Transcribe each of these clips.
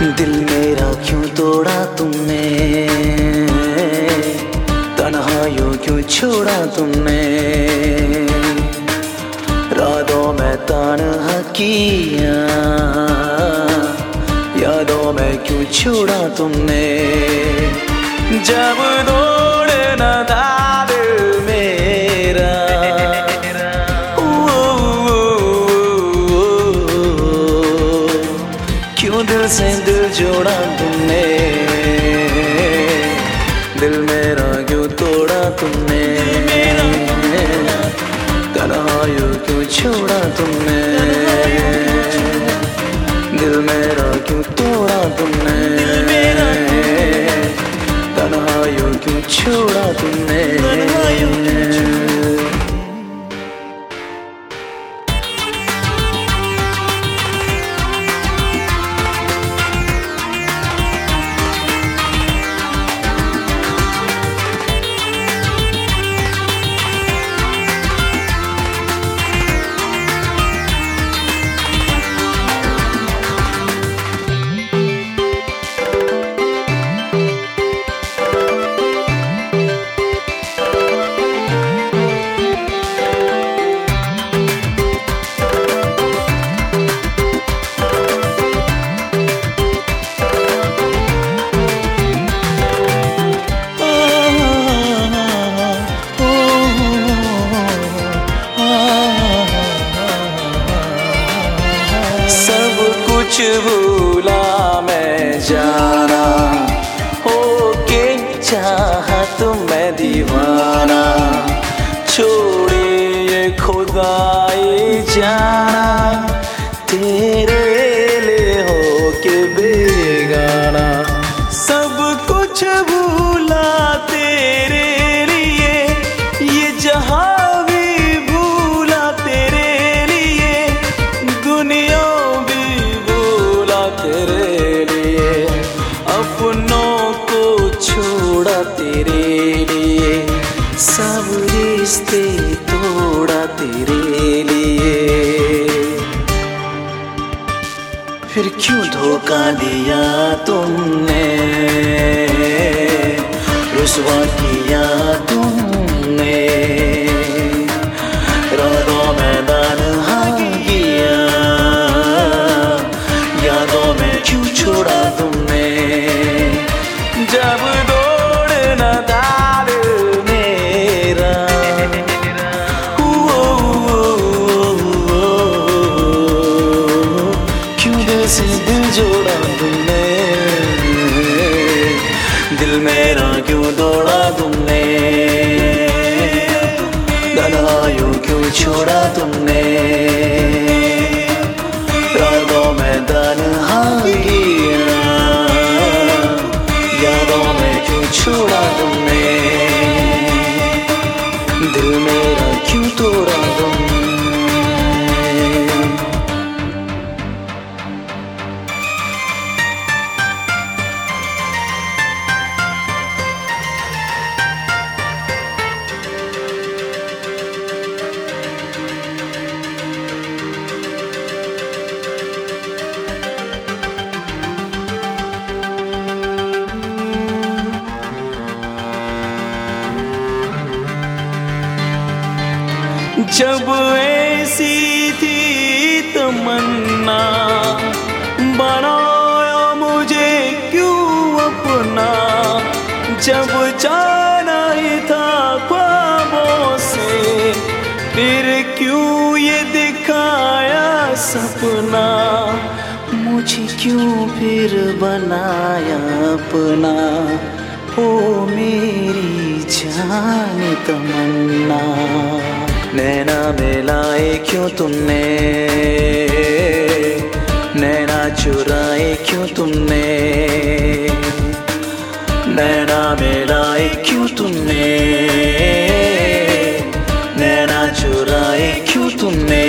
दिल मेरा क्यों तोड़ा तुमने, तन्हाइयों क्यों छोड़ा तुमने, रातों में तन्हा किया, यादों में क्यों छोड़ा तुमने। जब दौड़ना था दिल मेरा, क्यों दिल से दिल जोड़ा तुमने, दिल मेरा क्यों तोड़ा तुमने, तन्हाइयों क्यों छोड़ा तुमने, दिल मेरा क्यों तोड़ा तुमने, तन्हाइयों क्यों छोड़ा तुमने। कुछ भूला मैं जाना, होके चाहत मैं दीवाना, छोड़िए खुदाई जाना, तेरे लिए होके बेगाना। सब कुछ भूला तेरे लिए, ये जहां भी भूला तेरे लिए, दुनिया तेरे लिए, अपनों को छोड़ा तेरे लिए, सब रिश्ते तोड़ा तेरे लिए। फिर क्यों धोखा दिया तुमने, रुसवा किया तुमने, रातों में तन्हा किया, यादों में क्यों छोड़ा तुमने। जब दौड़ना था दिल मेरा, क्यों दिल से दिल जोड़ा तुमने, दिल मेरा क्यों तोड़ा तुमने, तन्हाइयों क्यों छोड़ा तुमने, रातों में तन्हा किया, यादों में क्यों छोड़ा तुमने, दिल मेरा क्यों तोड़ा तुमने। जब ऐसी थी तमन्ना, बनाया मुझे क्यों अपना, जब जाना ही था ख्वाबों से, फिर क्यों ये दिखाया सपना, मुझे क्यों फिर बनाया अपना, ओ मेरी जान तमन्ना। नैना मिलाए क्यों तुमने, नैना चुराए क्यों तुमने, नैना मिलाए क्यों तुमने, नैना चुराए क्यों तुमने।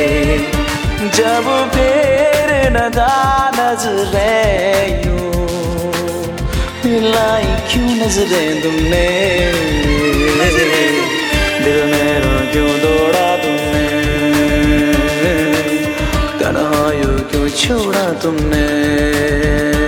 जब फिर नदा नजरें यूं मिलाई क्यों नजरें तुमने, दिल मेरा क्यों तोड़ा तुमने, तन्हाइयों क्यों छोड़ा तुमने।